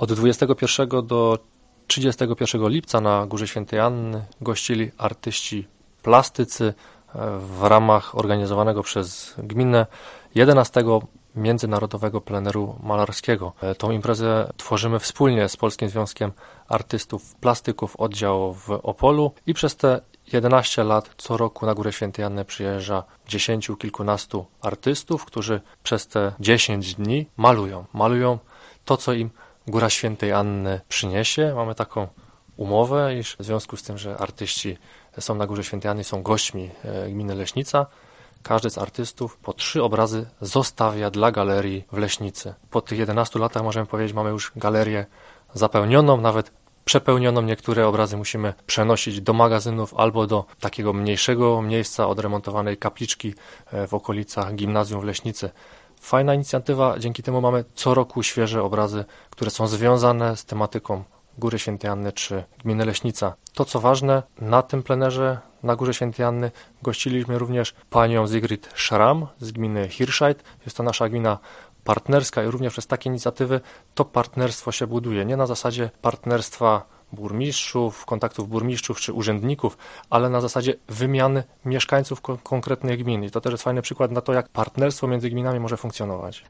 Od 21 do 31 lipca na Górze Świętej Anny gościli artyści plastycy w ramach organizowanego przez gminę 11 Międzynarodowego Pleneru Malarskiego. Tą imprezę tworzymy wspólnie z Polskim Związkiem Artystów Plastyków oddział w Opolu i przez te 11 lat co roku na Górę Świętej Anny przyjeżdża kilkunastu artystów, którzy przez te 10 dni malują to, co im Góra Świętej Anny przyniesie. Mamy taką umowę, iż w związku z tym, że artyści są na Górze Świętej Anny, są gośćmi gminy Leśnica, każdy z artystów po 3 obrazy zostawia dla galerii w Leśnicy. Po tych 11 latach możemy powiedzieć, mamy już galerię zapełnioną, nawet przepełnioną. Niektóre obrazy musimy przenosić do magazynów albo do takiego mniejszego miejsca odremontowanej kapliczki w okolicach gimnazjum w Leśnicy. Fajna inicjatywa, dzięki temu mamy co roku świeże obrazy, które są związane z tematyką Góry Świętej Anny czy gminy Leśnica. To co ważne, na tym plenerze na Górze Świętej Anny gościliśmy również panią Sigrid Schramm z gminy Hirscheid. Jest to nasza gmina partnerska i również przez takie inicjatywy to partnerstwo się buduje. Nie na zasadzie partnerstwa burmistrzów, kontaktów burmistrzów czy urzędników, ale na zasadzie wymiany mieszkańców konkretnych gmin. I to też jest fajny przykład na to, jak partnerstwo między gminami może funkcjonować.